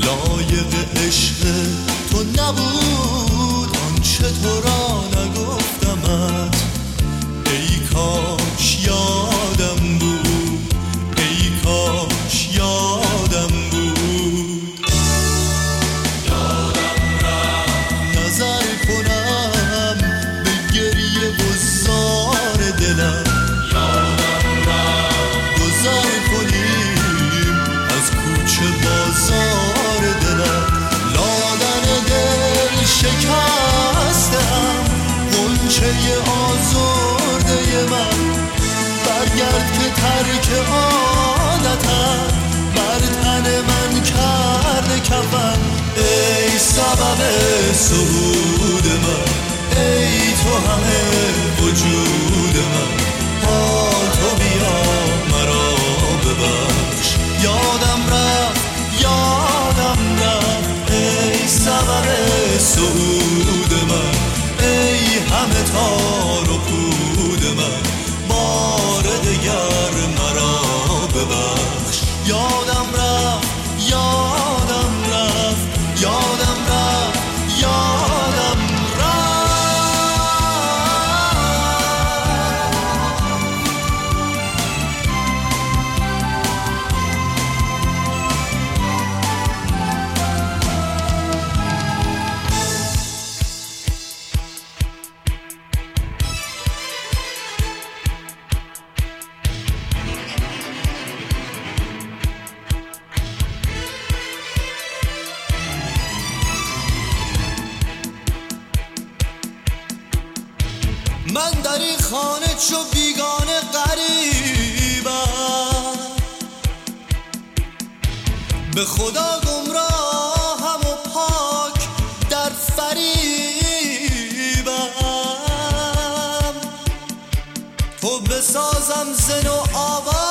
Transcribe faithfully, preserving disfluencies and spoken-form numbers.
لایق عشق تو نبود آنچه تو را نگفتمت. ای کاش یادم بود، ای کاش یادم بود. یادم رفت نظر کنم به گریه و زار دلم. یادم رفت گذر کنیم از کوچه بازار دلم. لادن دل شکستم غنچه آزرده من. برگرد که ترک عادتم بر تن من کرده کفن. ای سبب صعود من، ای تو همه وجود من. با تو بیا مرا ببخش. یادم رفت یادم رفت ای سبب صعود من. ای همه تار و پود من. بار دگر مرا ببخش. یادم رفت یادم رفت یادم رفت یادم رفت. من در این خانه چو بیگانه غریبم، به خدا گمراهم و پاک در فریبم. تو بسازم زن و آواز